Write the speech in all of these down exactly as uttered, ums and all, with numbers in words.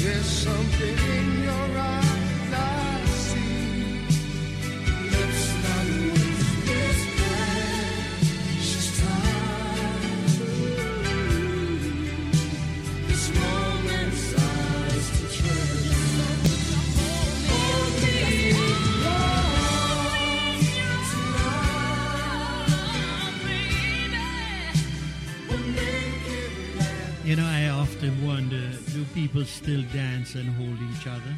There's something in your eyes I see. Let's not waste this precious time. This moment's ours to treasure. Hold me close tonight. We'll make it last. You know, I often wonder, do people still dance and hold each other?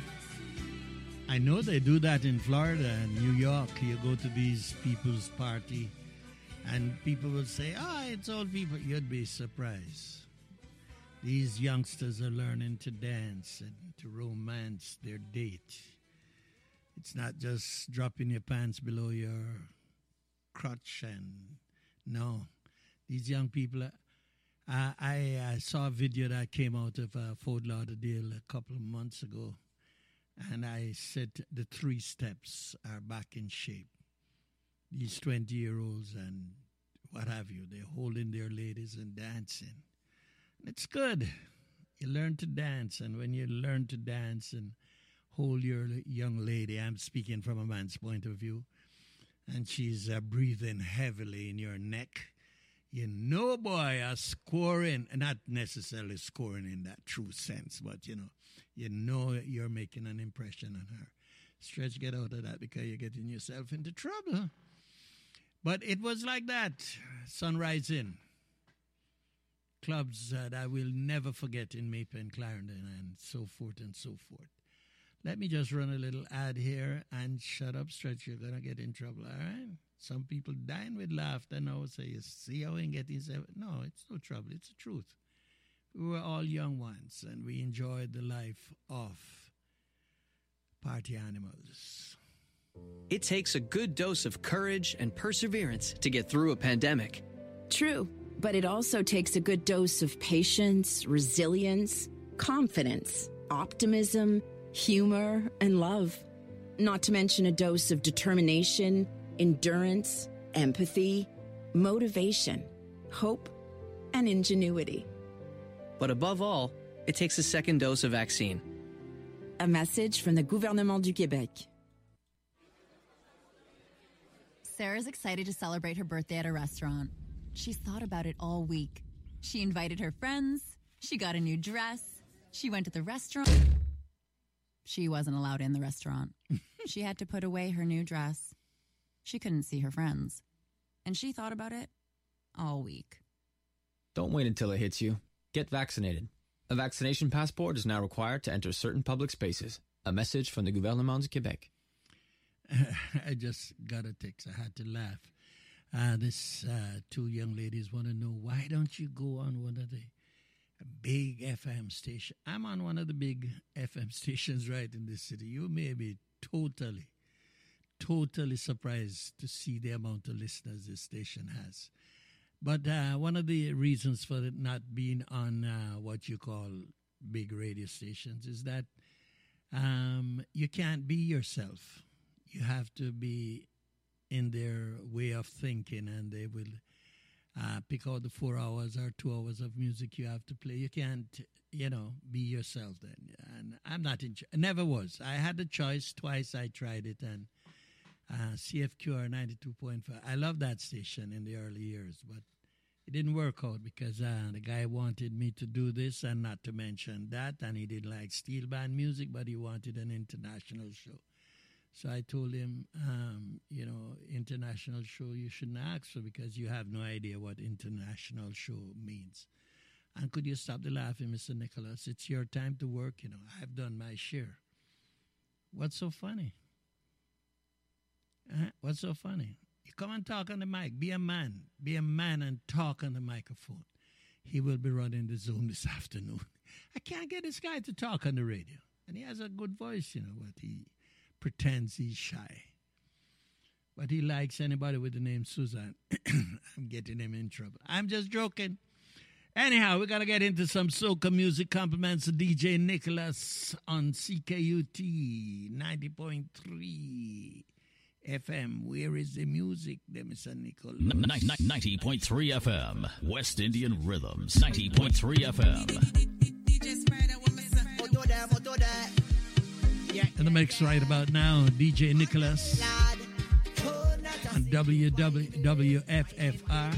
I know they do that in Florida and New York. You go to these people's party and people will say, oh, it's old people. You'd be surprised. These youngsters are learning to dance and to romance their date. It's not just dropping your pants below your crotch and no. These young people are Uh, I uh, saw a video that came out of uh, Fort Lauderdale a couple of months ago, and I said the three steps are back in shape. These twenty-year-olds and what have you, they're holding their ladies and dancing. It's good. You learn to dance, and when you learn to dance and hold your young lady, I'm speaking from a man's point of view, and she's uh, breathing heavily in your neck, you know, boy, are scoring, not necessarily scoring in that true sense, but, you know, you know you're making an impression on her. Stretch, get out of that because you're getting yourself into trouble. But it was like that, Sunrise Inn. Clubs that I will never forget in Maple and Clarendon and so forth and so forth. Let me just run a little ad here and shut up, Stretch. You're going to get in trouble, all right? Some people dying with laughter now say, you see how we get yourself. No, it's no trouble. It's the truth. We were all young ones, and we enjoyed the life of party animals. It takes a good dose of courage and perseverance to get through a pandemic. True, but it also takes a good dose of patience, resilience, confidence, optimism, humor, and love. Not to mention a dose of determination, endurance, empathy, motivation, hope, and ingenuity. But above all, it takes a second dose of vaccine. A message from the Gouvernement du Québec. Sarah's excited to celebrate her birthday at a restaurant. She's thought about it all week. She invited her friends. She got a new dress. She went to the restaurant. She wasn't allowed in the restaurant. She had to put away her new dress. She couldn't see her friends. And she thought about it all week. Don't wait until it hits you. Get vaccinated. A vaccination passport is now required to enter certain public spaces. A message from the Gouvernement du Québec. I just got a text. I had to laugh. Uh, this uh, two young ladies want to know, why don't you go on one of the big F M stations? I'm on one of the big F M stations right in this city. You may be totally Totally surprised to see the amount of listeners this station has. But uh, one of the reasons for it not being on uh, what you call big radio stations is that um, you can't be yourself. You have to be in their way of thinking, and they will uh, pick out the four hours or two hours of music you have to play. You can't, you know, be yourself then. And I'm not in, I never was. I had the choice twice. I tried it, and Uh, C F Q R ninety-two point five. I love that station in the early years, but it didn't work out because uh, the guy wanted me to do this and not to mention that, and he didn't like steel band music, but he wanted an international show. So I told him, um, you know, international show you shouldn't ask for because you have no idea what international show means. And could you stop the laughing, Mister Nicholas? It's your time to work, you know. I've done my share. What's so funny? Uh, what's so funny? You come and talk on the mic. Be a man. Be a man and talk on the microphone. He will be running the Zoom this afternoon. I can't get this guy to talk on the radio. And he has a good voice, you know, but he pretends he's shy. But he likes anybody with the name Susan. I'm getting him in trouble. I'm just joking. Anyhow, we're going to get into some soca music. Compliments to D J Nicholas on C K U T ninety point three. F M, where is the music, there, Mister Nicholas? ninety point three F M, West Indian Rhythms. ninety point three F M. In the mix right about now, D J Nicholas on W W F F R.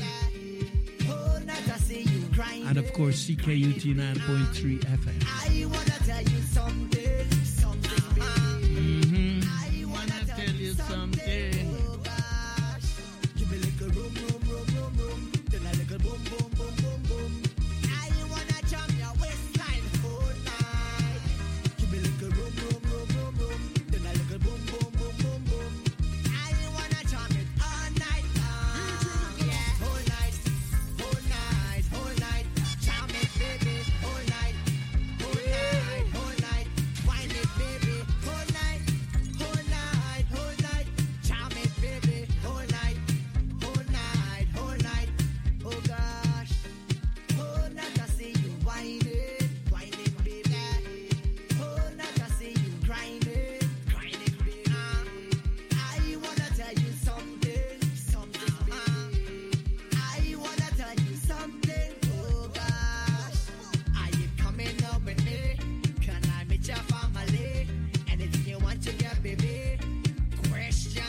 And of course, C K U T nine point three F M. I wanna tell you something, something, Mm-hmm. I wanna tell you something. oh gosh. Give me a little room, room, room, room, room. Then a little boom, boom, boom, boom, boom. I wanna jam your waistline all night. Give me a little room, room, room, room, room. Then a little boom, boom, boom, boom, boom. I wanna jam it all night long. Yeah, all night, all night, all night. Jam it, baby, all night, all night, all night. Wine it, baby, all night, all night, all night. Jam it, baby, all night, all night, all night. Oh gosh, oh night I see you whining, whining, baby. Oh night I see you grinding, grinding, baby. I wanna tell you something, something, baby. I wanna tell you something. Oh gosh, are you coming up with me? Can I meet your family? Anything you want to get, baby? Question.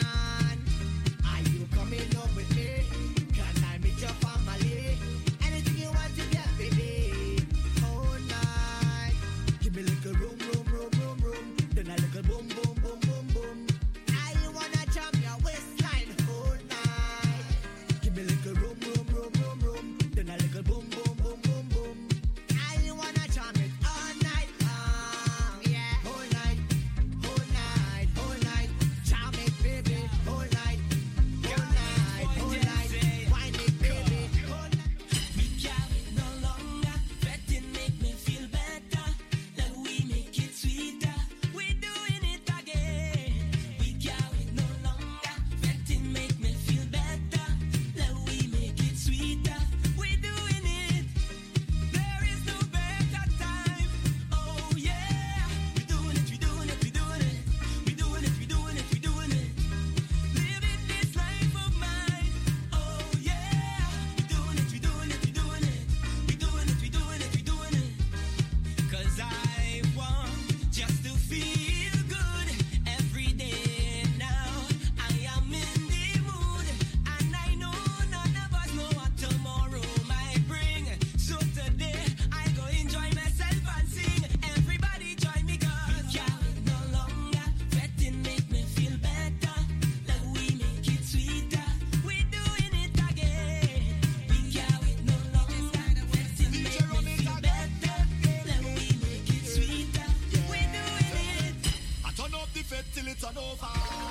Are you coming up with me? Can I meet your family? Anything you want to get, baby? All night. Give me a little room, room, room, room, room. Then a little boom, boom, boom, boom, boom. I wanna jam your waistline all night. Give me a little room, room, room, room, room. Then a little boom, boom, boom, boom, boom. I wanna jam it all night long. Yeah, all night, all night, all night. Jam it, baby, all night, all night, all night. Wine it, baby, all night. We can't wait no longer. Betting make me feel better. Let we make it sweeter. We're doing it again. We can't wait no longer. Betting make me feel better. Let we make it sweeter. We're doing it. There is no better time. Oh yeah. We're doing it. We're doing it. We're doing it. We're doing it. We're doing it. We're doing it. Living this life of mine. Oh yeah. We're doing it. We're doing it. We're doing it. We're doing it. We're doing it. We're doing it. 'Cause I want just to feel good every day now. I am in the mood, and I know none of us know what tomorrow might bring. So today I go enjoy myself and sing. Everybody join me 'cause we can't wait no longer. Betting make me feel better. Let we make it sweeter. We're doing it again. We can't wait no longer. Betting make me feel better. Let we make it sweeter. We're doing it. I turn up the fed till it's on over.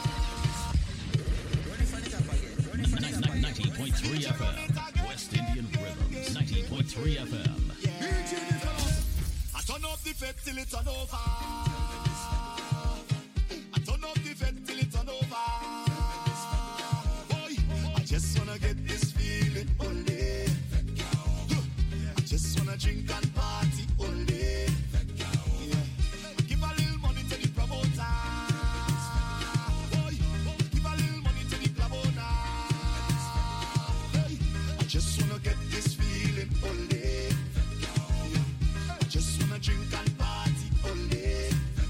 ninety point three F M. West Indian Rhythms. ninety point three F M. I turn up the fed till it's on over. I turn up the fed till it's on over. Boy, I just wanna get this feeling only. I just wanna drink and party only. Yeah. Give a little money to the promoter. Boy, give a little money to the club owner. Hey, I just wanna get this feeling only. I just wanna drink and party only.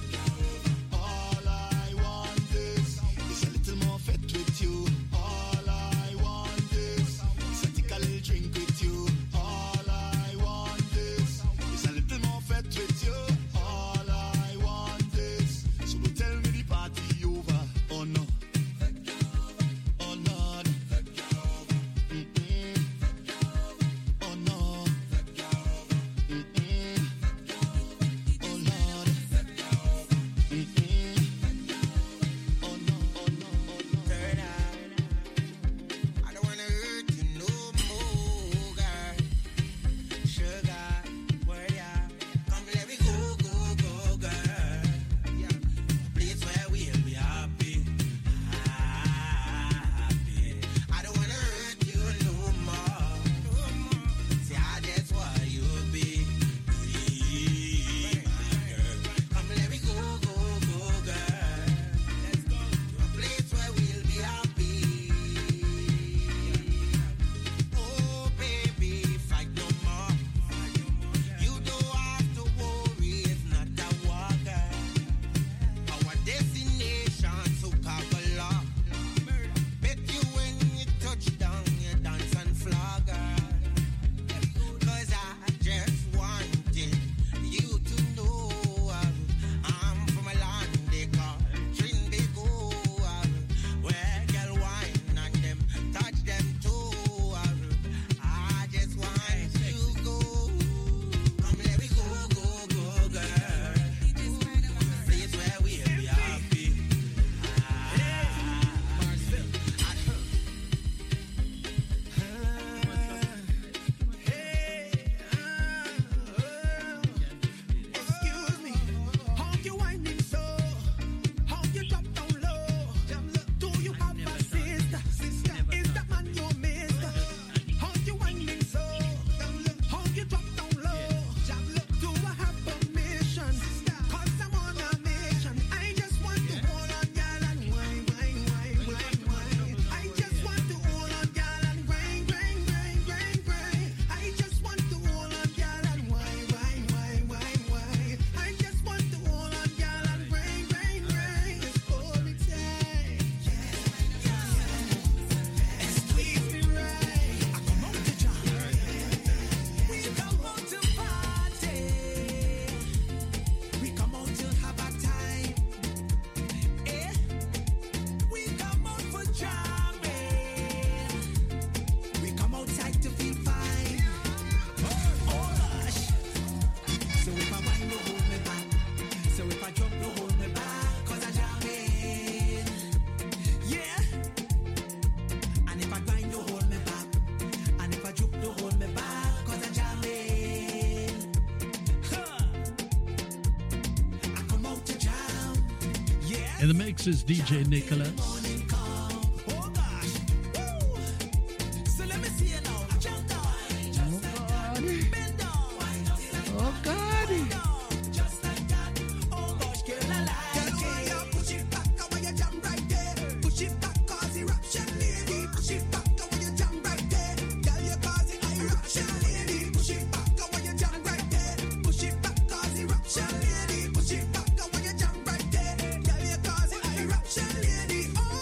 So if I jump, you hold me back, cause I jam in. Yeah. And if I grind, you hold me back. And if I juke, you hold me back, cause I jam in. Huh. I come out to jam. Yeah. In the mix is D J Nicholas. Morning come. Oh gosh. Woo. So let me see you now. Jump down. Just like that. Bend down. Oh, God. Just like that. Oh gosh, girl, I like it. Girl, push it back, I want you jam right there. Push it back, cause eruption lady. Push it back, I want you jam right there. Girl, you cause it eruption lady. Push it back, I want you jam right there. Push it back, cause eruption lady. Push it back, I want you jam right there. Girl, you cause it eruption lady. Oh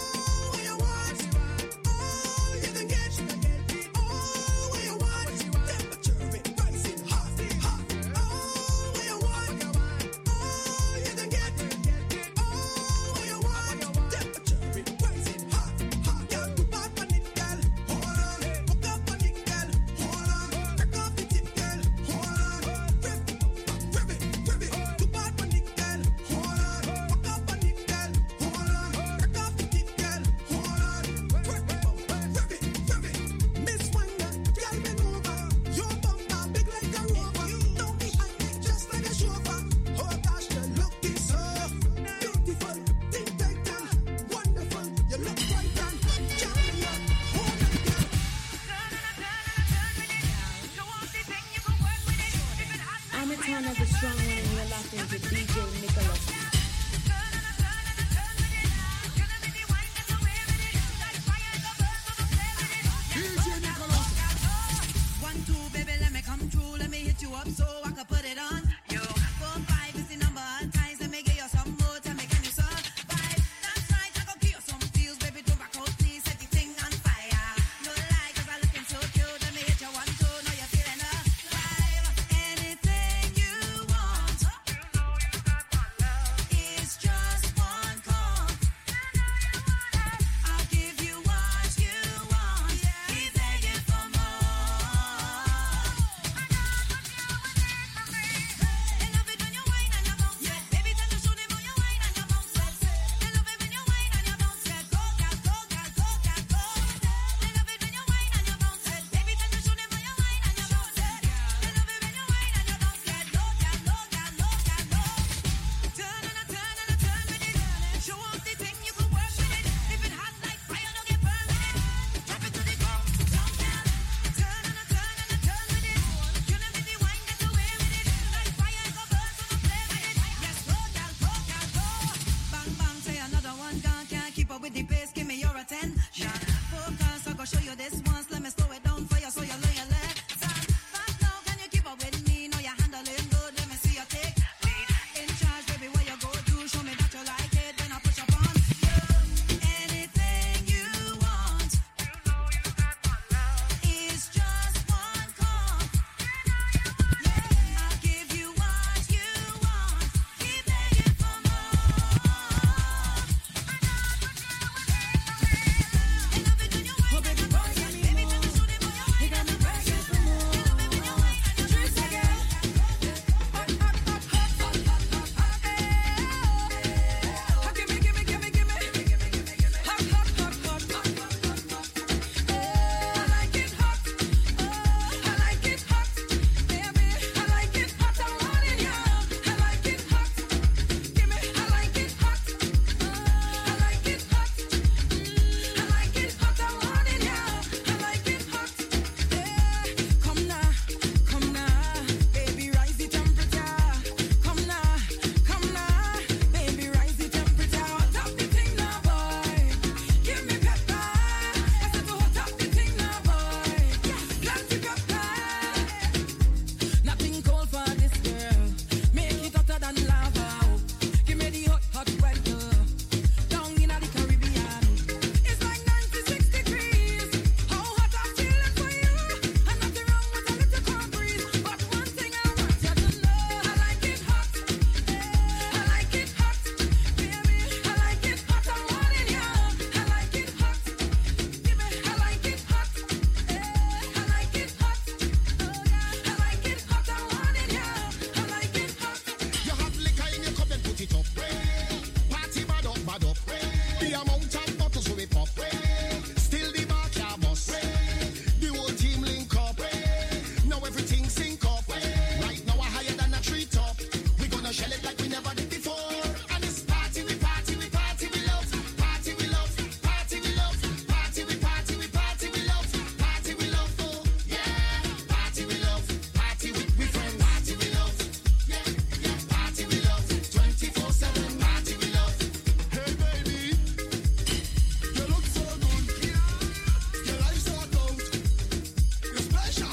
start it up. Party bad up, bad up. The amount of bottles we pop. Still the bar can't bust. The whole team link up. Now everything sync up. Right now we're higher than a tree top. We gonna shell it like we never did before. And it's party, we party, we party, we love. Party, we love. Party, we love. Party, we party, we party, we love. Party, we love. Oh, yeah. Party, we love. Party with we friends. Party, we love. Yeah, yeah. Party, we love. twenty-four seven. Party, we love. Hey, baby. You look so good. Your life's so good. You're special.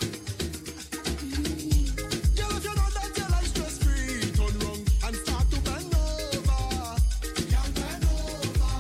Girl, if you know that your life's stress-free, turn round and start to bend over. Girl, bend over.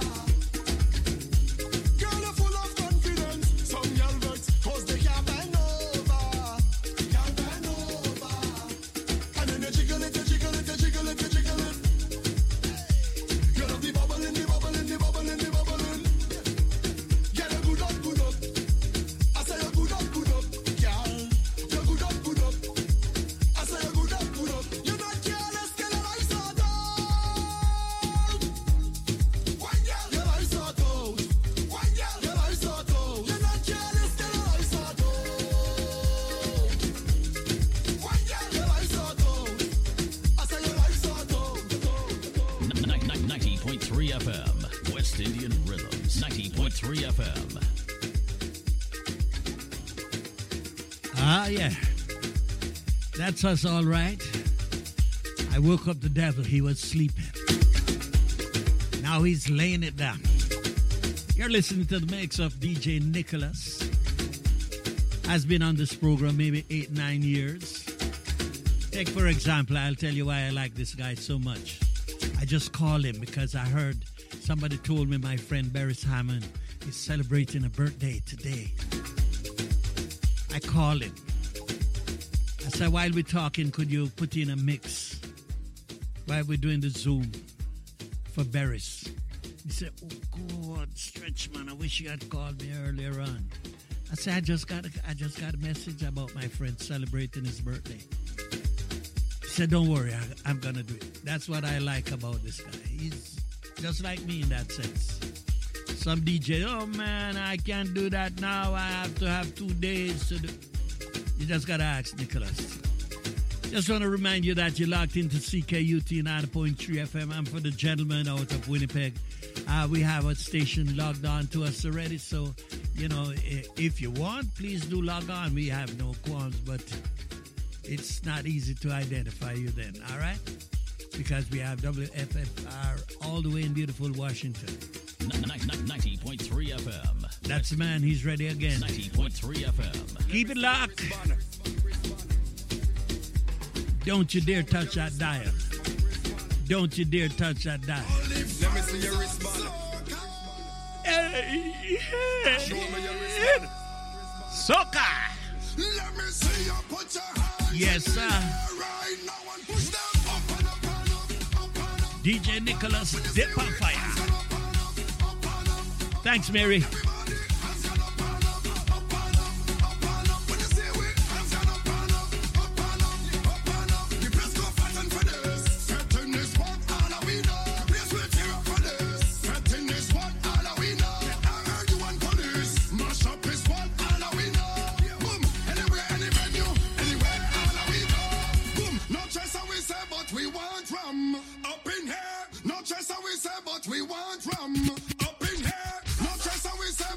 Girl, you're full of confidence. Some girl vex 'cause they can't bend over. Girl, bend over. And then you jiggle it, you jiggle it, you jiggle it, you jiggle it. You love the bubbling, the bubbling, the bubbling, the bubbling. Girl, you good up, good up. I say you good up, good up. Girl, you good up, good up. I say you good up, good up. You're not careless, girl, your life's so dope. One girl, your life's so dope. One girl, your life's so dope. You're not careless, girl, your life's so dope. One girl, your life's so dope. I say your life's so dope, dope, dope. ninety point three F M, West Indian Rhythms. ninety point three F M. Ah, yeah. That's us all right. I woke up the devil. He was sleeping. Now he's laying it down. You're listening to the mix of D J Nicholas. Has been on this program maybe eight, nine years. Take, for example, I'll tell you why I like this guy so much. I just called him because I heard somebody told me my friend Beres Hammond is celebrating a birthday today. I called him. I said, while we're talking, could you put in a mix while we're doing the Zoom for Beres? He said, oh, God, Stretch, man, I wish you had called me earlier on. I said, I just got a, I just got a message about my friend celebrating his birthday. He said, don't worry, I, I'm going to do it. That's what I like about this guy. He's just like me in that sense. Some D J, oh, man, I can't do that now. I have to have two days to do. You just got to ask Nicholas. Just want to remind you that you're locked into C K U T ninety point three F M. And for the gentlemen out of Winnipeg, uh, we have a station logged on to us already. So, you know, if you want, please do log on. We have no qualms, but it's not easy to identify you then, all right? Because we have W F F R all the way in beautiful Washington. ninety point three F M. That's the man. He's ready again. ninety point three F M. Keep it locked. Don't you dare touch that dial. Don't you dare touch that dial. Let me see your wristband. Hey, hey. Show me your wristband. Soca. Let me see you put your hands Yes, sir. right now and push them up and up and up, up and up. D J Nicholas, dip on fire. Thanks, Mary. We want rum up in here. No chest, and we say,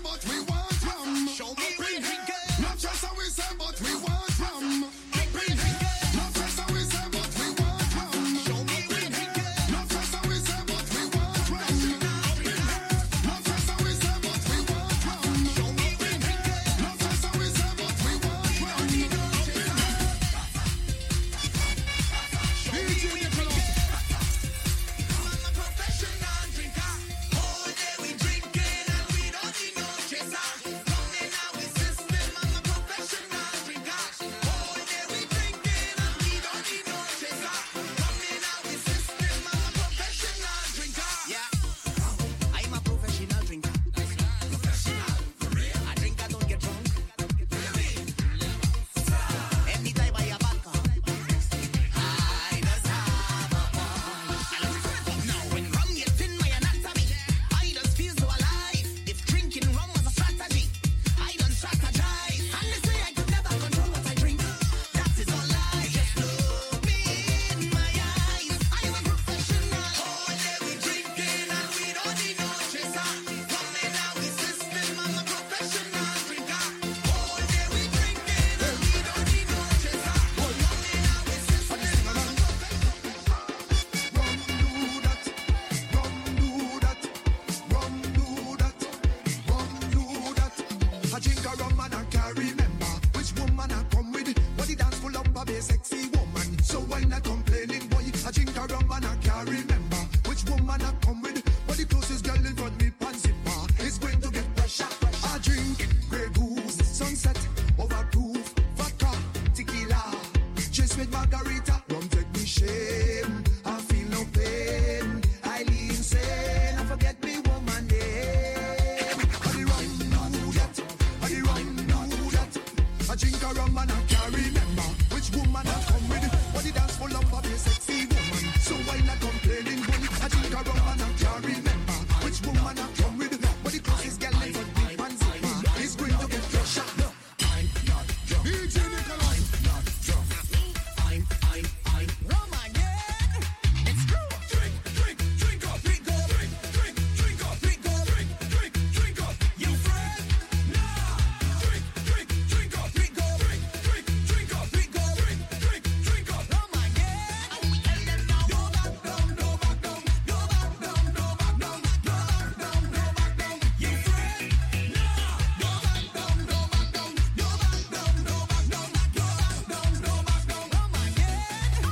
a rum and I can't remember which woman I come with. But the dance full of a very sexy woman. So why not complaining when I drink a rum and I can't remember which woman I come with. But the closest girl is a big man zipper. He's going to get pressure. I'm not drunk. D J Nicholas. I'm not drunk. I'm, I'm, I'm rum again. It's true. Drink, drink, drink up, drink up, drink, drink, drink up, drink up, drink, drink, drink up. You friend? Nah. Drink, drink, drink up, drink up, drink, drink, drink up, drink up, drink, drink, drink up. Rum again. And we tell them now. No back down, no back down, no back down, no back down, no back down, no back down. You friend? Nah. No back down, no back down, no back down, no back down, no back down, no back down. Rum again.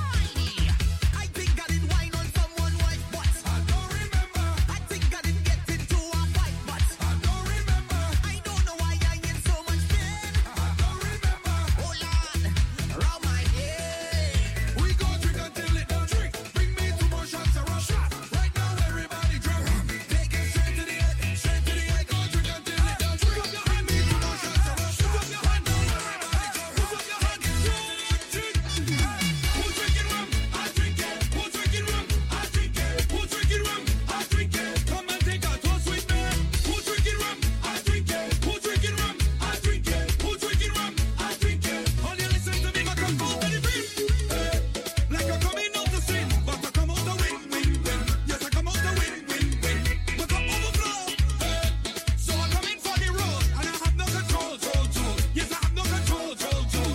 I think I did wine on someone white butt. I don't remember. I think I did get into a fight, but I don't remember. I don't know why I in so much pain. I don't remember. Oh Lord, round my head. We go drink until it don't drink. Bring me two more shots of rum. Shot. Right now everybody drunk. Take it straight to the head, straight to the head. Go drink until it don't drink. Bring me two more shots of rum. Shot. Right now everybody drunk. Put up your hands. Drink. Who's drinking rum? I drink it. Who's drinking rum? I drink it. Who's drinking rum? I drink it. Come and take a toast with me. Who's drinking rum? I drink it. Who's drinking rum? I drink it. Who's drinking rum? I drink it. All you listen to me, my come out of the beat. Like I coming out the sin, but I come out the win, win, win. Yes, I come out the win, win, win. But I'm overflow. So I come in for the road, and I have no control, control, control. Yes, I have no control, control, control.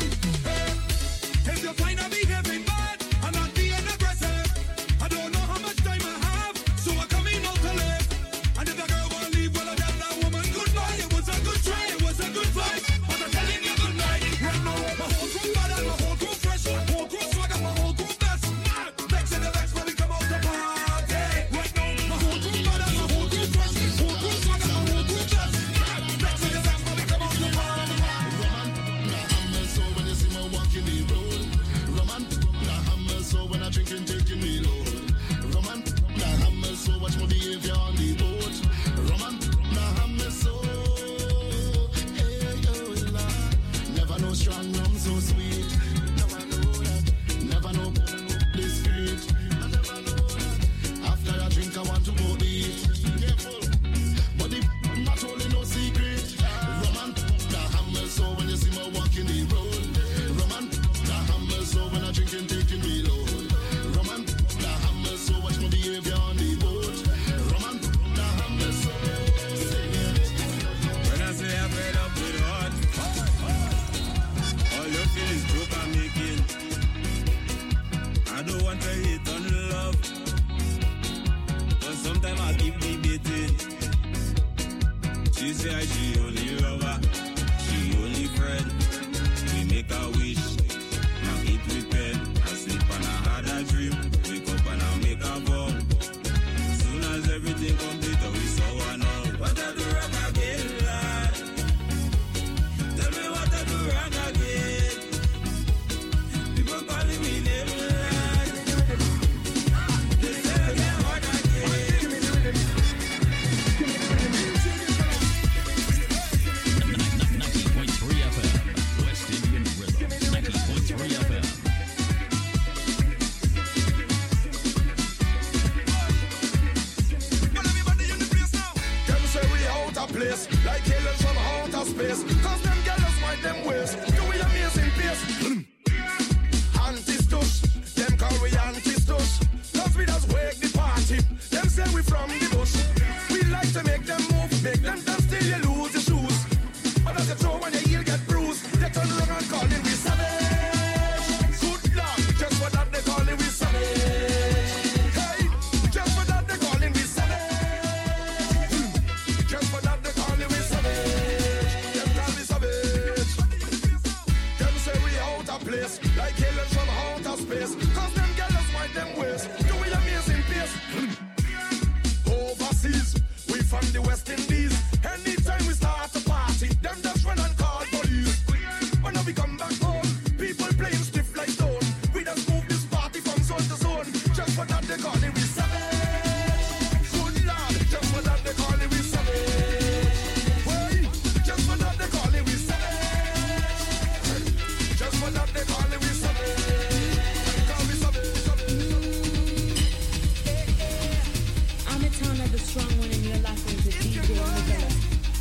If you find I'm behaving bad, I'm not being aggressive. I don't know how much time I have, so I come in out to live. And if the girl wanna leave, well, I tell that woman goodbye. It was a good try, it was a good fight, but I'm telling you good night. Right now, my whole crew bad and my whole crew fresh, my whole crew swagger, my whole crew best. Mad, vex in the vex when we come out to party. Right now, my whole crew bad and my whole crew fresh, whole crew swagger, my whole crew best. Mad, vex in the vex when we come out to party. So when you see me walking the road, Roman, the hammer. So when I drink and taking me low, Roman, the hammer. So watch my behavior on the boat, Roman, the hammer. So hey, oh Lord, never know strong rum so sweet. Never know that, never know discreet. I never know that. After I drink, I want to go eat. Careful, but the not only no secret. Roman, the hammer. So when you see me walking the road, Roman, the hammer. So when I drink and taking me low, Roman, the hammer. So watch my behavior on the boat, Roman, the hammer. So sing it. When I say I'm fed up with heart, all you feel is joke I'm making. I don't want to hate on love, but sometimes I keep debating. She say she only lover, she only friend. We make a wish, now eat with pen. I sleep and I had a dream. Wake up and I make a vow. Soon as everything complete, we saw one out. What I do wrong again, lad? Tell me what I do wrong again. People calling me name, lad. They say again, what again? ninety point three F M, West Indian Rhythm. ninety point three F M. Them say we out of place, like aliens from outer space. Cause them girls mind them ways, do we amazing pace. Anti-stush, them call we anti-stush. Cause we just wake the party, them say we from the bush. We like to make them move, make them dance till you lose your shoes. But as you throw when your heel get bruised, they turn around and call it we savage. Good luck, just for that they call it we savage. Hey, just for that they call it we savage. Just for that they call it we savage. Them call me savage. the strong one in your life is a D J Nicholas.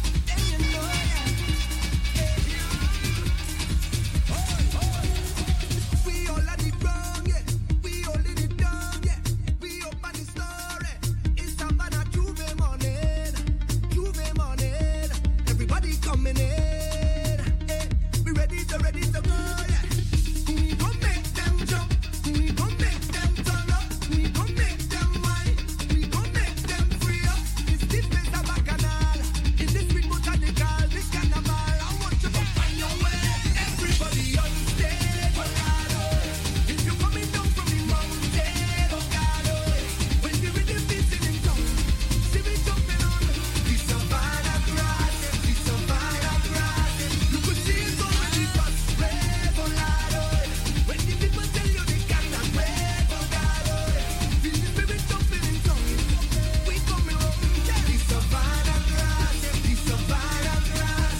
We all at the ground, yeah. We holding it down, yeah. We up on the story. It's Savannah Juve morning, Juve morning. Everybody coming in. Eh, we ready to ready to go, yeah. We gon' make them jump. We gon' make them turn up. We gon' make them whine. We gon' make them free up. It's this place a bacchanal. In this sweet botanical, this carnival. I want you to find your way. Everybody on stage, oh God, oh. If you're coming down from the mountain, oh God, oh. When the rhythm beats in tongue, see me jumping on the Savannah grass, the Savannah grass. You could see it already past red, oh Lord, oh. When the people tell you they can't wait, oh God, oh. Feel the spirit jumping in tongue. We coming home, the Savannah grass, the Savannah grass.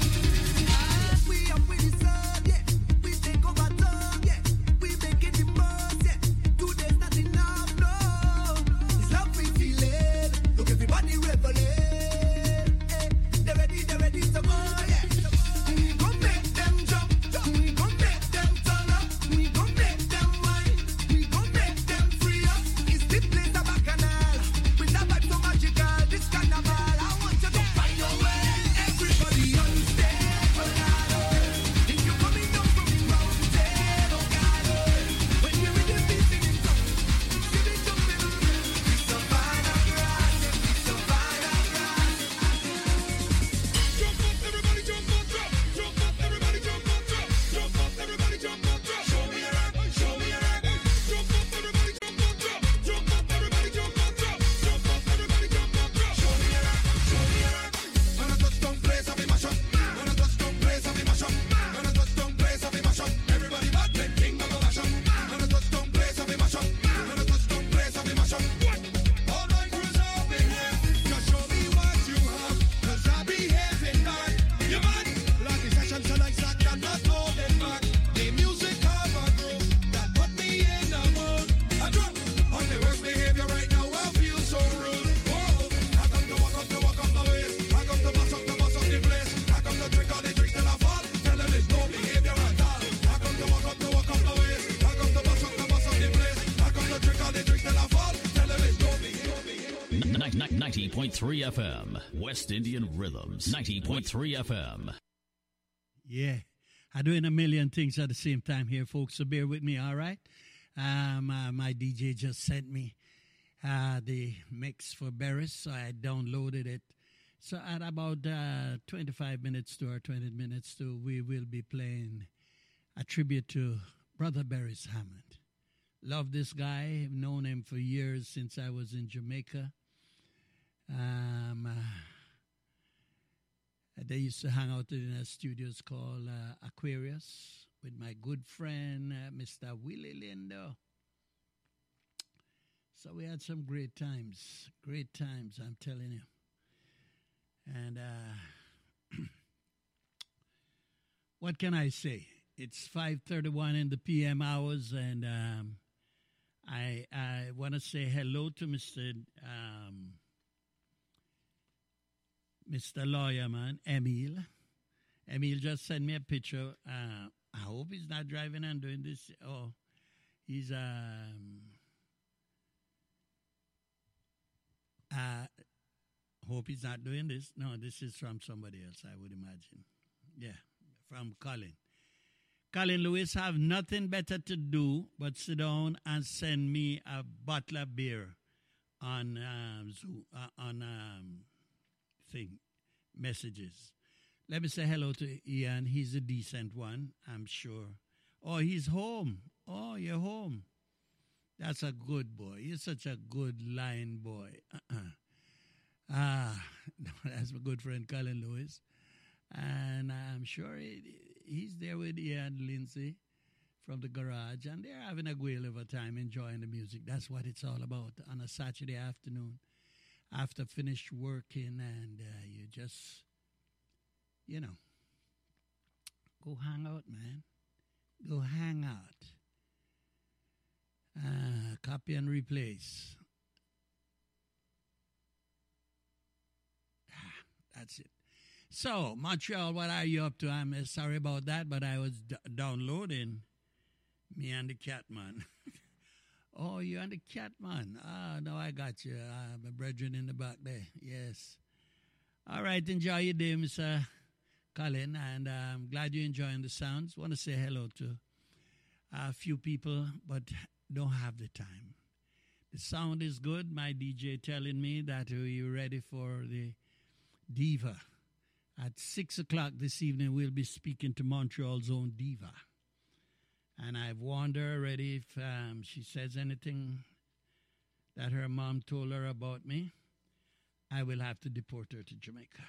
We up with the sun, yeah. We take over town, yeah. We making the most, yeah. Today's not enough, no. It's love we feeling. Look, everybody reveling. Eh, they ready, they ready to go, yeah. We gon' make them jump. We gon' make them turn up. We gon' make them whine. We gon' make them free up. It's the place of bacchanal. With a vibe so magical, this carnival. I want you to find your way. Everybody on stage, oh God, oh. If you're coming down from the mountain, oh God, oh. When you're in the beating in tongue, see me jumping on the Savannah grass, the Savannah grass. Jump up, everybody jump up, drop. Jump up, everybody jump up, drop. Jump up, everybody jump up, drop. Show me your act, show me your act. Jump up, everybody jump up, drop. Jump up, everybody jump up, drop. Jump up, everybody jump up, drop. Show me your act, show me your act. When I touch down place, I be mash up. When I touch down place, I be mash up. When I touch down place, I be mash up. Everybody bad, then king of a mash up. When I touch down place, I be mash up. When I touch down place, I be mash up. All my crews up in here. Just show me what you have. Cause I behaving bad. You mad? Like the session, so like that, I'm not holding back. The music have a groove that put me in the mood. I drop on the worst behavior right now. I feel so rude. Whoa, I come to walk up, to walk up my waist. I come to bust up, to bust up the place. I come to drink all the drinks till I fall. Tell them it's no behavior at all. I come to walk up, to walk up my waist. I come to bust up, to bust up the place. I come to drink all the drinks till I fall. Tell them it's no behavior. ninety point three F M, West Indian Rhythms. ninety point three F M. Yeah, I'm doing a million things at the same time here, folks, so bear with me, all right? Um, uh, my D J just sent me uh, the mix for Barris, so I downloaded it. So at about uh, twenty-five minutes to or twenty minutes to, we will be playing a tribute to Brother Barris Hammond. Love this guy. I've known him for years since I was in Jamaica. Um, uh, they used to hang out in a studios called uh, Aquarius with my good friend, uh, Mister Willie Lindo. So we had some great times, great times, I'm telling you. And uh, what can I say? It's five thirty-one in the P M hours, and um, I I want to say hello to Mister Um, Mister Lawyer Man, Emil. Emil just sent me a picture. Uh, I hope he's not driving and doing this. Oh, he's um. Uh, hope he's not doing this. No, this is from somebody else, I would imagine. Yeah, from Colin. Colin Lewis have nothing better to do but sit down and send me a bottle of beer on um, Zoom, uh, on um, thing messages. Let me say hello to Ian. He's a decent one, I'm sure. Oh, he's home. Oh, you're home. That's a good boy. You're such a good line boy. Uh-uh. Ah, that's my good friend Colin Lewis. And I'm sure he, he's there with Ian Lindsay from the garage. And they're having a whale of a time enjoying the music. That's what it's all about on a Saturday afternoon. After finished working and uh, you just, you know, go hang out, man. Go hang out. Uh, copy and replace. That's it. So, Montreal, what are you up to? I'm uh, sorry about that, but I was d- downloading me and the Catman. Oh, you and the Catman. Ah, no, I got you. Uh, my brethren in the back there. Yes. All right, enjoy your day, Mister Colin, and uh, I'm glad you're enjoying the sounds. Want to say hello to a few people, but don't have the time. The sound is good. My D J telling me that we're ready for the Diva. At six o'clock this evening, we'll be speaking to Montreal's own Diva. And I've warned her already if um, she says anything that her mom told her about me, I will have to deport her to Jamaica.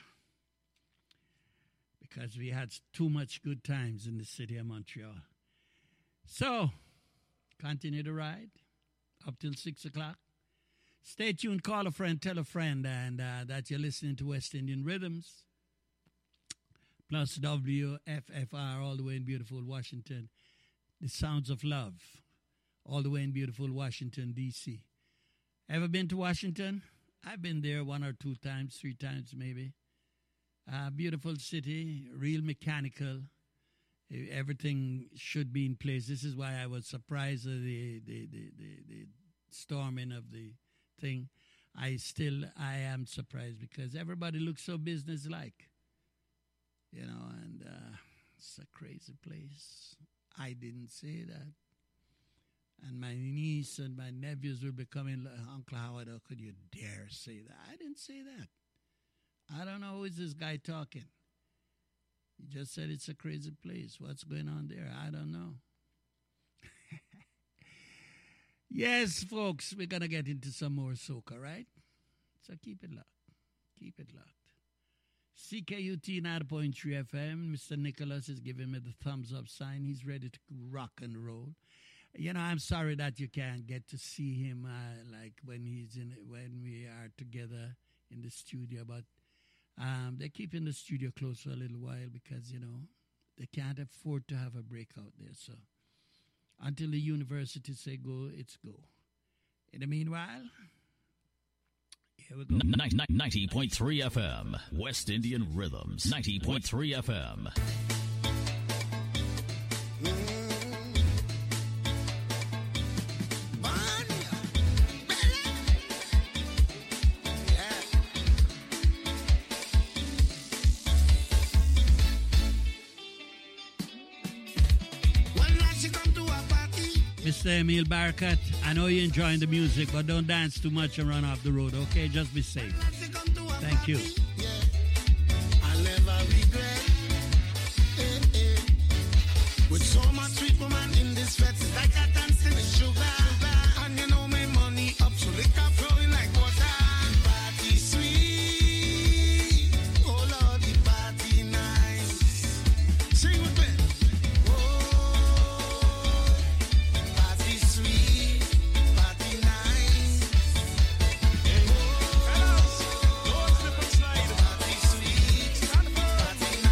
Because we had too much good times in the city of Montreal. So, continue to ride up till six o'clock. Stay tuned, call a friend, tell a friend, and uh, that you're listening to West Indian Rhythms. Plus W F F R all the way in beautiful Washington. The Sounds of Love all the way in beautiful Washington, D C. Ever been to Washington? I've been there one or two times, three times maybe. Uh, beautiful city, real mechanical. Everything should be in place. This is why I was surprised at the, the, the, the, the storming of the thing. I still, I am surprised because everybody looks so business-like. You know, and uh, it's a crazy place. I didn't say that. And my niece and my nephews will be coming, Uncle Howard, how could you dare say that? I didn't say that. I don't know who is this guy talking. He just said it's a crazy place. What's going on there? I don't know. Yes, folks, we're going to get into some more soca, right? So keep it locked. Keep it locked. C K U T ninety point three F M. Mister Nicholas is giving me the thumbs up sign. He's ready to rock and roll. You know, I'm sorry that you can't get to see him uh, like when he's in when we are together in the studio. But um, they're keeping the studio closed for a little while because, you know, they can't afford to have a breakout there. So until the university say go, it's go. In the meanwhile, here we go. ninety point three F M, West Indian Rhythms. ninety point three F M. Mister Emil Barakat, I know you're enjoying the music, but don't dance too much and run off the road, okay? Just be safe. Thank you. I'll never regret. Eh, eh. With so much sweet woman in this fete, it's like a dancing with sugar. And you know my money up, so liquor flowing like water. The party sweet. Oh Lord, the party nice. Sing with me. Party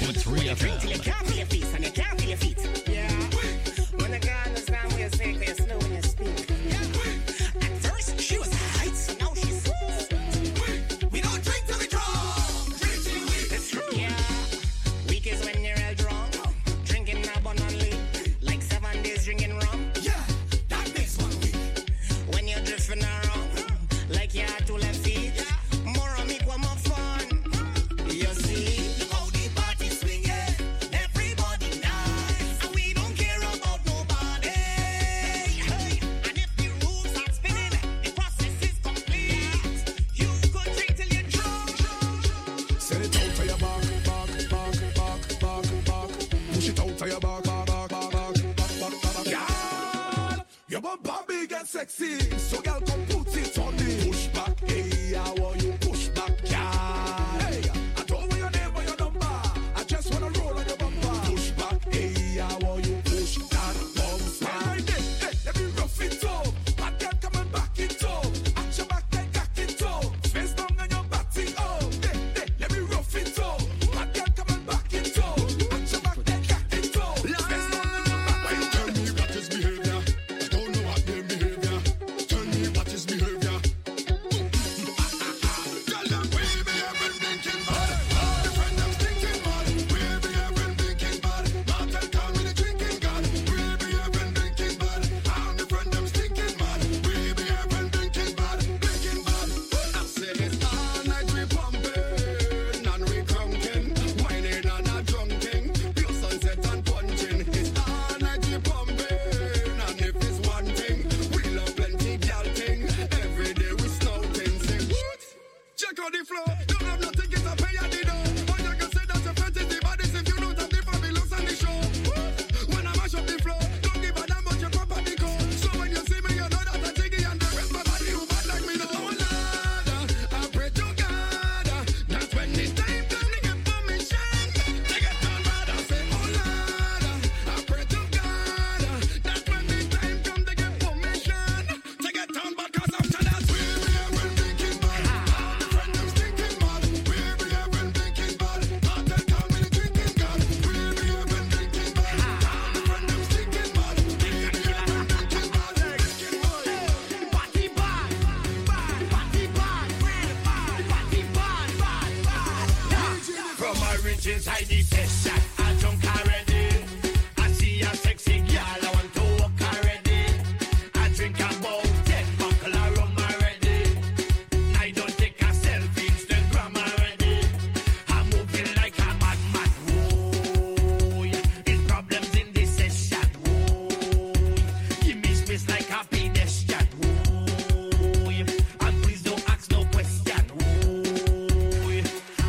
point three F M. Till you can't feel your feet, and you can't feel your feet. Yeah. When the girl understand what you say, 'cause you're slow when you speak. At first, she was hot, so now she's sweet. We don't drink till we drunk. Drink till we weak. It's true. Yeah. Weak is when you're all drunk. Drinking abundantly. Like seven days drinking rum. Yeah, that makes one week. When you're drifting around. Like you had two left feet. More on make one more fun. You see how the party swinging. Everybody nice. And we don't care about nobody. Hey. And if the rules are spinning, the process is complete. You could drink till you're drunk. Send it out to your back, back, back, back, back, back. Push it out to your back, back, back, back, back, back, back, back. Girl, your bumper big and sexy, so girl come put it on me. Push back, hey, how are you push back, girl? Hey, I don't want your name or your number, I just wanna roll on your bumper. Push back, hey, how are you push that bumper? Right there, hey, let me rough it up. Back girl coming back it up. At your back, then cock it up. Face down and your body up. Hey, hey, let me rough it up. Back girl coming back it up. At your back, then cock it up. Face down and your body up. Tell me what is behavior. I don't know what their behavior. Tell me what is behavior. Tell them we be having thinking bad. All the friends them thinking bad. We be having thinking bad. Martel call me the drinking god. We be having thinking bad. All the friends them thinking bad. We be having thinking bad. Thinking bad. I say it's all night we pumping and we crunking, whining and a drunking, pure sunset and punching. It's all night we pumping, and if it's one thing, we love plenty gal thing. Every day we snouting, sing what? Check out the flow. Don't have nothing, it's a pay at the door. But you can say that your friends is the baddest if you don't have the fabulous on the show. What? When I mash up the flow, don't give a damn about your pop at the core. So when you see me, you know that I take it and the rest my body who bad like me know. Oh Lord, I pray to God that when the time come to get permission, they get on bad. I say, oh Lord, I pray to God that when the time come to get permission, they get on bad 'cause after that we be having thinking bad. All the friends them thinking bad. We be having thinking bad. Martel call me the drinking god. We be having thinking bad. All the friends them thinking bad. We be having thinking bad. Thinking bad. Party bad, bad, party bad, bad, bad, party bad, bad, bad. Yeah. From my riches, I need session. I drunk already. I see a sexy girl, I want to walk already. I drink about ten buckle of rum already. I don't take a selfie, Instagram already. I'm moving like a madman. Whoa, it's problems in this session. Whoa, give me space like a pedestrian. Whoa, and please don't ask no question. Whoa,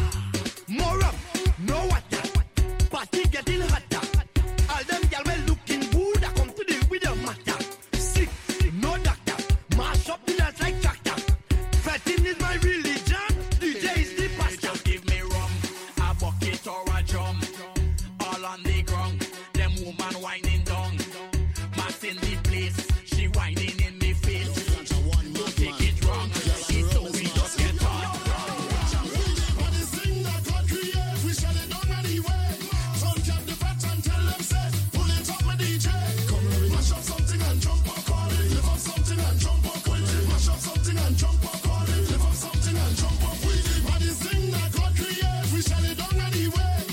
more up, no water. Party getting hotter. All them gal well looking good. I come to deal with the matter. Sick, no doctor. Mash up the dance like tractor. Fighting is my religion. D J is the pastor. Just give me rum, a bucket or a drum. All on the ground. Them woman whining down. Mass in the place. She whining in me face. Don't take it wrong. It's so we just get on. What is thing that God create? We shut it down anyway. Front cap the fat and tell them say, pull it up my D J. Come here, mash up something and jump up on it. Lift up something and jump up with it. Mash up something and jump up on it. Lift up something and jump up with it. What is thing that God create? We shut it down anyway.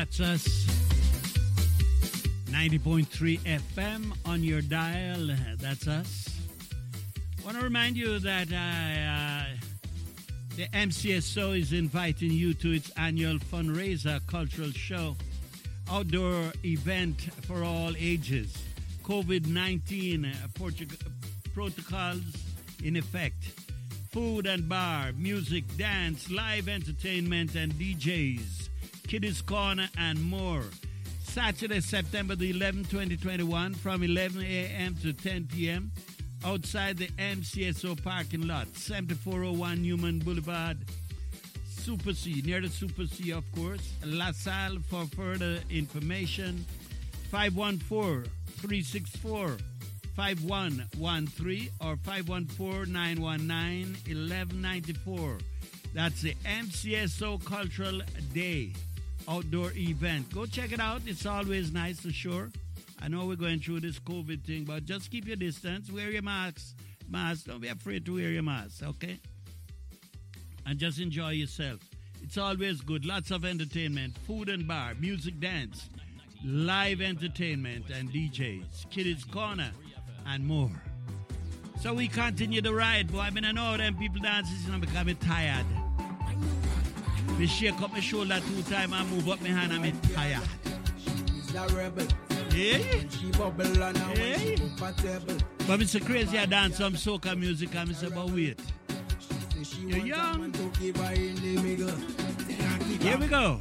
That's us. ninety point three F M on your dial. That's us. Want to remind you that uh, uh, the M C S O is inviting you to its annual fundraiser cultural show, outdoor event for all ages. COVID nineteen Portu- protocols in effect. Food and bar, music, dance, live entertainment, and D Js. Kiddies Corner and more. Saturday, September the eleventh, twenty twenty-one, from eleven a.m. to ten p.m. outside the M C S O parking lot, seventy-four oh one Newman Boulevard, Super C, near the Super C, of course. La Salle. For further information, five one four, three six four, five one one three or five one four, nine one nine, one one nine four. That's the M C S O Cultural Day outdoor event. Go check it out. It's always nice for sure. I know we're going through this COVID thing, but just keep your distance. Wear your masks. Mask. Don't be afraid to wear your mask, okay? And just enjoy yourself. It's always good. Lots of entertainment, food and bar, music, dance, live entertainment, and D Js. Kiddies Corner, and more. So we continue the ride, boy. I mean, I know them people dancing, you know, because I'm tired. Me shake up my shoulder two times and move up my hand and I'm tired. She's a rebel. Yeah. When she bubble and Yeah. when she comfortable. But it's so crazy I dance some soca music and I say, but wait. She You're want a young. man to give her in the middle. Here we go.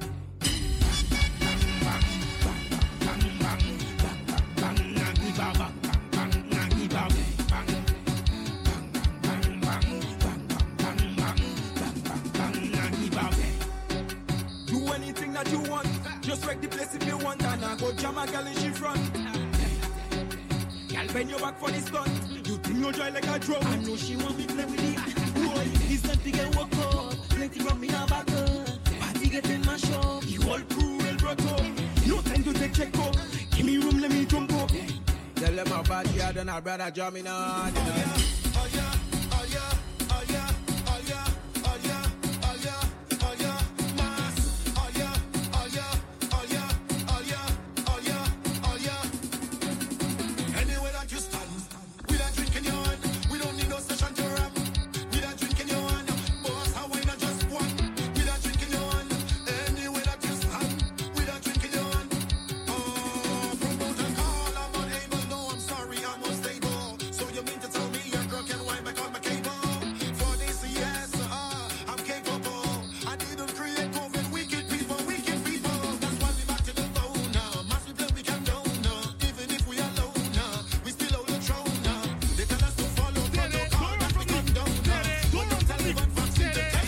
Do anything that you want. Just wreck the place if you want. And I go jam a girl in she front. Girl, bend your back for the stunt. You think you dry like a drum. I know she want me play with the boy. It's time to get work up. Plenty from me now back up. Party getting my shop. The whole crew will broke up. No time to take check up. Give me room, let me jump up. Tell them how bad you are, then I'd rather jam in on. Oh yeah, oh yeah, oh yeah, oh yeah, oh yeah, oh yeah, oh yeah, mass. Oh yeah, oh yeah, oh yeah, oh yeah, oh yeah, oh yeah. Anywhere that you stand, with a drink in your hand, we don't need no session to rap. With a drink in your hand, boss, how why not just one? With a drink in your hand, anywhere that you stand, with a drink in your hand. Oh, from out and call, I'm unable, no, I'm sorry, I'm unstable. So you mean to tell me your girl can wind back on my cable? For this, yes, uh, I'm capable. I didn't create COVID, wicked people, wicked people. That's why we back to the phone now. Must we play, we can know now. Even if we alone now, we still hold the throne now. They tell us to follow protocol, that we condone now. But don't tell me what vaccine to take.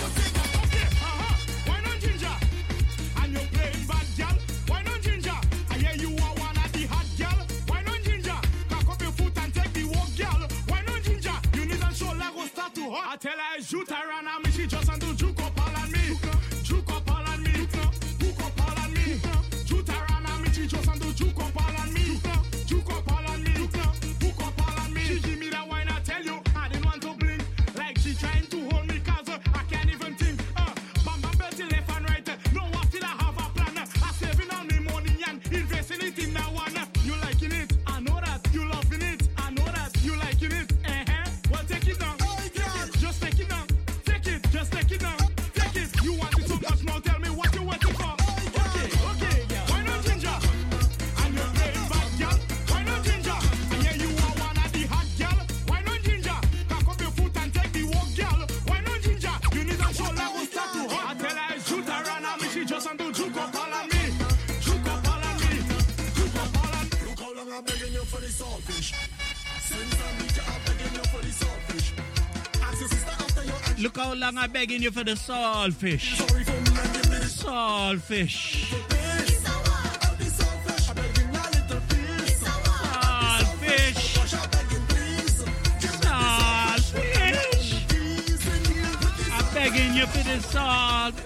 Why not ginger? And you playing bad girl? Why not ginger? I hear you are one of the hot girl. Why not ginger? Cock up your foot and take the walk girl. Why not ginger? You need a shoulder go start to hot. I tell her shoot her and me she just and do juke up all on me. Juke up all on me. Juke up all on me. Shoot her and me she just and do juke up all on me. Juke up all on me. Juke up all on me. She give me that wine I tell you. I didn't want to blink. Like she trying to hold me cause uh, I can't even think. Uh, bam bam betty left and right. uh, No I feel I have a plan. uh, I saving all me money and investing it in that one. uh, You liking it? I know that. You loving it? I know that. You liking it? Uh-huh. Well take it down. Just take it down. Take it. Just take it down. Take it. You want it so much now. Tell me what you waiting for. Okay. Okay. Why not ginger? And you're playing bad girl. Why not ginger? And yeah, you are one of the hot girl. Why not ginger? Cock up your foot and take the walk girl. Why not ginger? You need a shoulder go start to hot. I tell her shoot her and me she just and do juke up all on me. Juke up all on me. Juke up all on me. Look how long I'm begging you for the saltfish. Since I meet you, I'm begging you for the saltfish. Ask your sister after your action. Look how long I'm begging you for the saltfish. Sorry for me and give me the Saltfish. fish. I'll be saltfish. I'm begging a little piece. Saltfish. I'm begging please. Saltfish. Please, and you with this I'm begging you for the saltfish.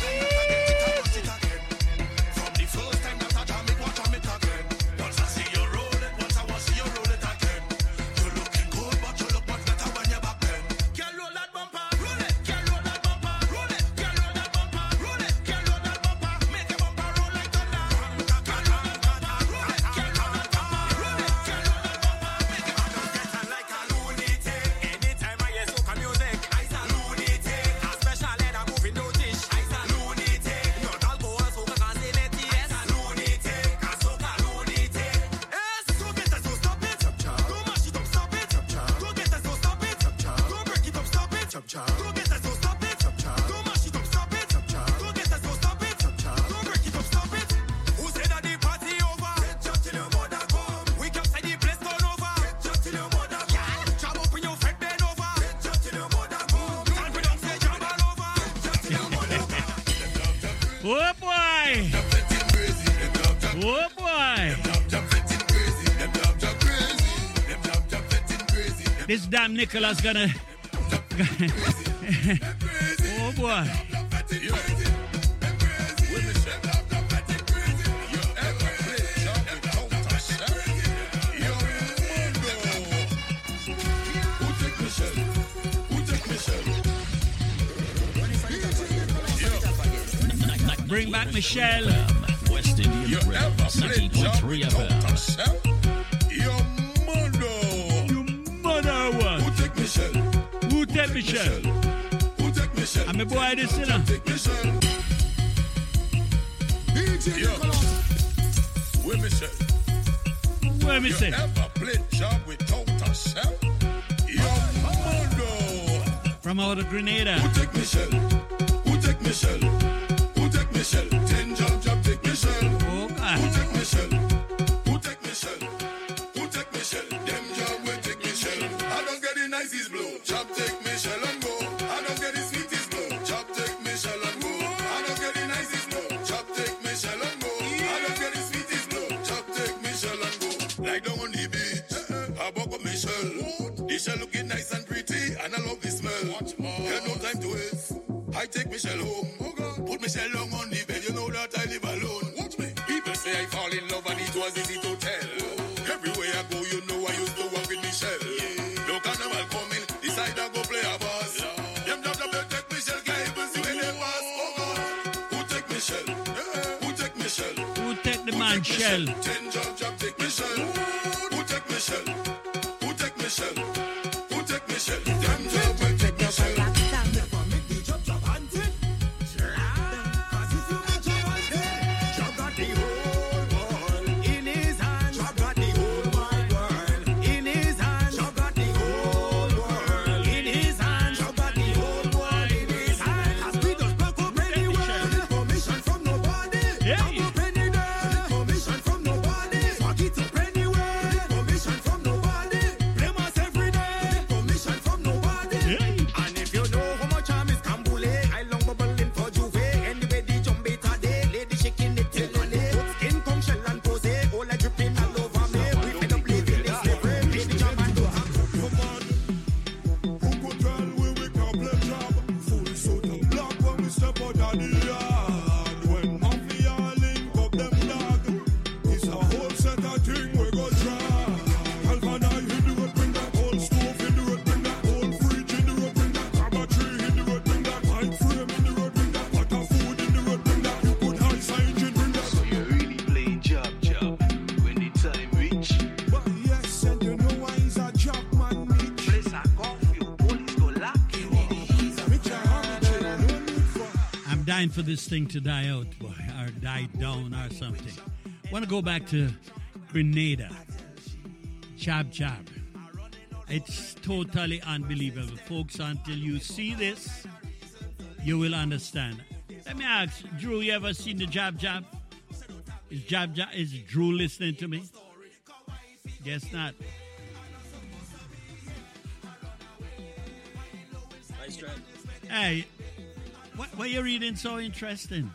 From the first time that I jam it, watch me again. Once I see you boy. Oh boy. This damn Nicholas gonna. Oh boy. Bring back Michelle. West Indian Rhythm, ninety point three F M. Your mother. Your mother what? Who take Michelle? Who take Michelle? Who take Michelle? I'm a boy this, you know. Take Michelle. Yo. Where Michelle? Where me you say? ever played job without a shell? Your mother. From out of Grenada. Who take Michelle? Who take Michelle? Who take Michelle? Ten job, job, take Michelle. Oh, God. Who take Michelle? Who take Michelle? Who take Michelle? Them job will take Michelle. I don't get the nicest blow. Job take Michelle and go. I don't get the sweetest blow. Job take Michelle and go. I don't get the nicest blow. Job take Michelle and go. I don't get the sweetest blow. Job take Michelle and go. Like down on the beach. I buck up Michelle. Michelle looking nice and pretty, and I love the smell. Had no time to waste. I take Michelle home. Put Michelle long on the bed, you know that I live alone. Watch me. People say I fall in love and it was easy to tell. Everywhere I go, you know I used to walk with Michelle. No carnival coming, decide I go play a boss. Them job job, they take Michelle, can't even see when they pass. Oh God, who take Michelle? Who take Michelle? Who take the man shell? Ten job job, take Michelle. Who take Michelle? Who take Michelle? Who take Michelle? Them job will take Michelle. For this thing to die out, boy, or die down or something. Want to go back to Grenada. Jab Jab. It's totally unbelievable, folks. Until you see this, you will understand. Let me ask, Drew, you ever seen the Jab Jab? Is Jab Jab, is Drew listening to me? Guess not. Nice try. Hey, what, what are you reading so interesting?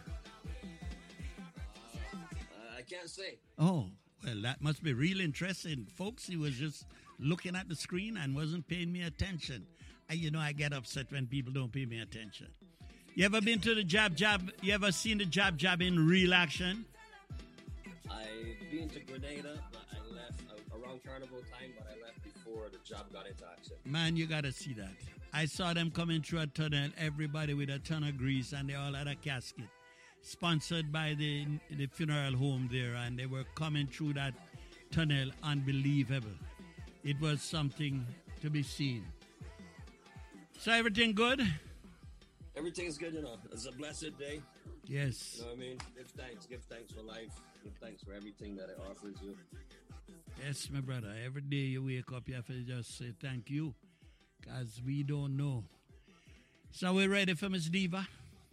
Uh, I can't say. Oh, well, that must be real interesting. Folks, he was just looking at the screen and wasn't paying me attention. And you know, I get upset when people don't pay me attention. You ever been to the Jab Jab? You ever seen the Jab Jab in real action? I've been to Grenada, but I left uh, around carnival time, but I left before the job got into action. Man, you got to see that. I saw them coming through a tunnel, everybody with a ton of grease, and they all had a casket. Sponsored by the, the funeral home there, and they were coming through that tunnel. Unbelievable. It was something to be seen. So everything good? Everything's good, you know. It's a blessed day. Yes. You know what I mean? Give thanks. Give thanks for life. Give thanks for everything that it offers you. Yes, my brother. Every day you wake up, you have to just say thank you, because we don't know. So we're ready for Miss Diva?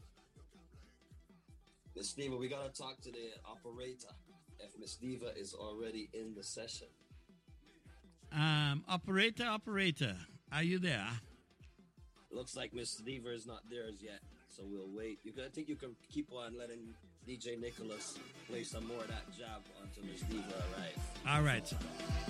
Miss Diva, we got to talk to the operator if Miss Diva is already in the session. Um, operator, operator, are you there? Looks like Miss Diva is not there as yet, so we'll wait. You can, I think you can keep on letting D J Nicholas play some more of that jab until Miss Diva arrives. All right, sir.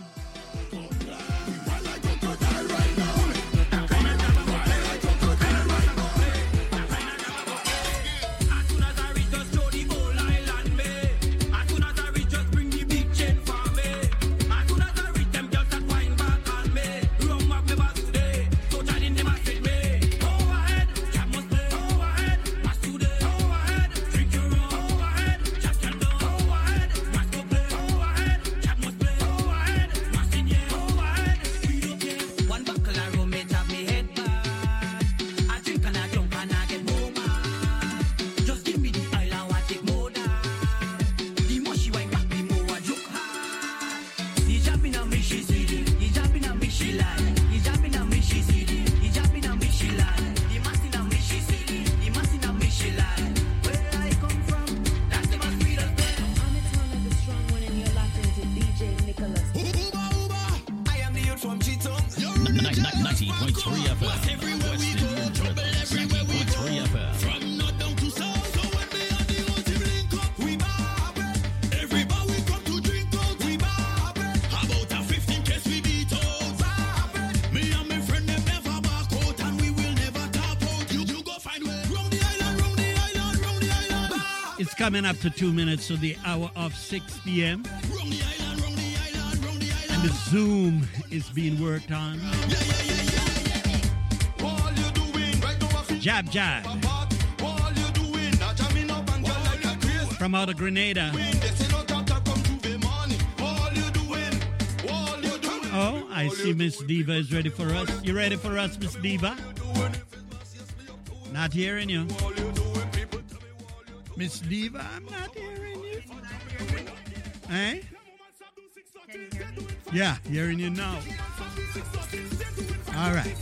ninety point three F M. West Indian Rhythm. ninety point three F M. From north down to south, so when me and the whole team link up, we bob it. Everybody come to drink out, we bob it. About a fifteen case we beat out, bob it. Me and my friend them never back out, and we will never tap out. You, you go find way. Round the island, round the island, round the island. Bob. It's coming up to two minutes to the hour of six p.m. Round the island, round the island, round the island. And the Zoom is being worked on. Yeah, yeah, yeah, yeah. All you doing right now, I feel Jab, jab. all you doing, now jamming up and girl like a crazy. From out of Grenada. Oh, I see Miss Diva is ready for us. You ready for us, Miss Diva? Not hearing you. Miss Diva, I'm not hearing you. Eh? Yeah, hearing you now. All right.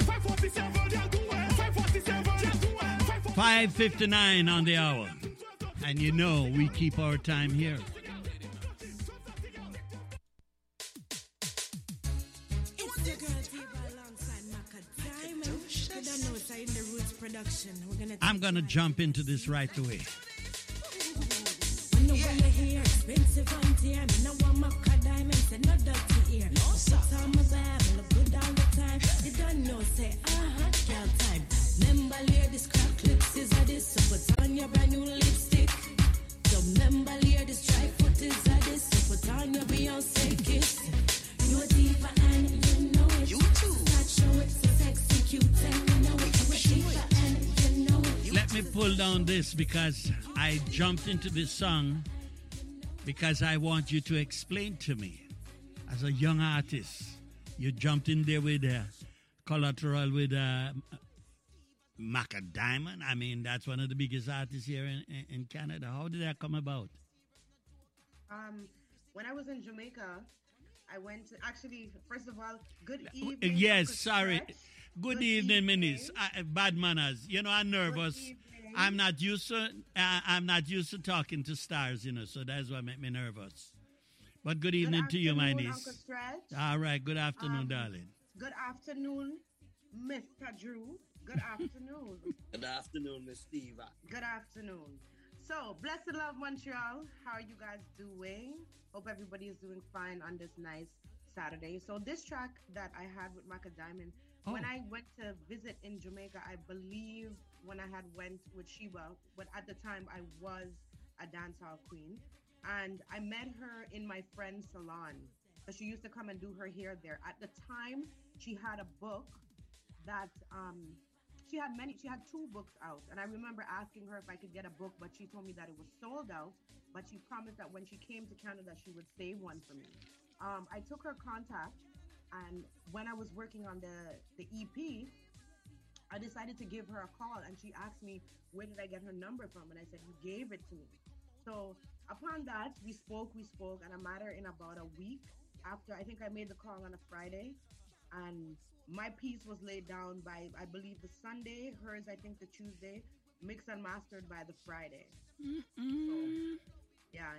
five fifty-nine on the hour. And you know we keep our time here. It's your girl Diva alongside Macca Diamond. You don't know it's in the Roots production. We're gonna I'm going to jump into this right away. When the one you hear expensive and dear, me no want Macca Diamond, say no dirty ear. No socks on my Bible, look good all the time. You don't know, say uh-huh, girl time. Remember ladies, crack clips is a this, so put on your brand new lipstick. So remember ladies, try foot is a this, so put on your Beyonce kiss. You're Diva and you know it. You too. That show it's so sexy, cute, and you know it. You're Diva and you know it. Let me pull down this because I jumped into this song because I want you to explain to me, as a young artist, you jumped in there with uh, collateral with uh, Macca Diamond. I mean, that's one of the biggest artists here in, in, in Canada. How did that come about? Um, when I was in Jamaica, I went to, actually, first of all, good evening. Yes, Uncle sorry. Stretch. Good, Good evening, evening. Minis. I, bad manners. You know, I'm nervous. I'm not used to. Uh, I'm not used to talking to stars. You know, so that's what make me nervous. But good evening to you, my afternoon, niece. Uncle Stretch. All right. Good afternoon, Um, darling. Good afternoon, Mister Drew. Good afternoon. Good afternoon, Miss Diva. Good afternoon. So, blessed love, Montreal. How are you guys doing? Hope everybody is doing fine on this nice Saturday. So, this track that I had with Macca Diamond, Oh. when I went to visit in Jamaica, I believe when I had went with Sheba, but at the time I was a dancehall queen, and I met her in my friend's salon. So she used to come and do her hair there. At the time, she had a book that um, she had many. She had two books out, and I remember asking her if I could get a book, but she told me that it was sold out. But she promised that when she came to Canada, she would save one for me. Um, I took her contact, and when I was working on the the E P, I decided to give her a call, and she asked me where did I get her number from, and I said you gave it to me. So upon that, we spoke, we spoke, and a matter in about a week after, I think I made the call on a Friday, and my piece was laid down by, I believe, the Sunday, hers, I think, the Tuesday, mixed and mastered by the Friday. So, yeah.